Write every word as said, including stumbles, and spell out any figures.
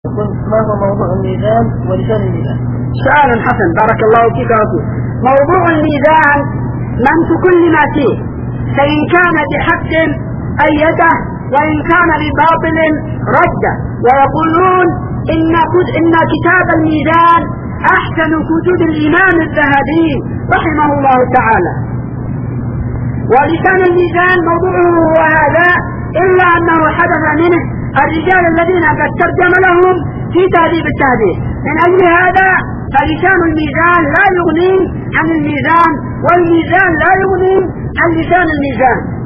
ما هو موضوع الميزان ولسان الميزان؟ سؤال حسن بارك الله فيك يا رسول. موضوع الميزان منت كل ما فيه، فإن كان بحق أيده وإن كان بباطل رده، ويقولون إن إن كتاب الميزان أحسن كتب الإمام الذهبي رحمه الله تعالى. ولسان الميزان موضوعه هو هذا، إلا أنه حدث منه الرجال الذين قد ترجم لهم في تهذيب التهذيب. من أجل هذا فلسان الميزان لا يغني عن الميزان، والميزان لا يغني عن لسان الميزان.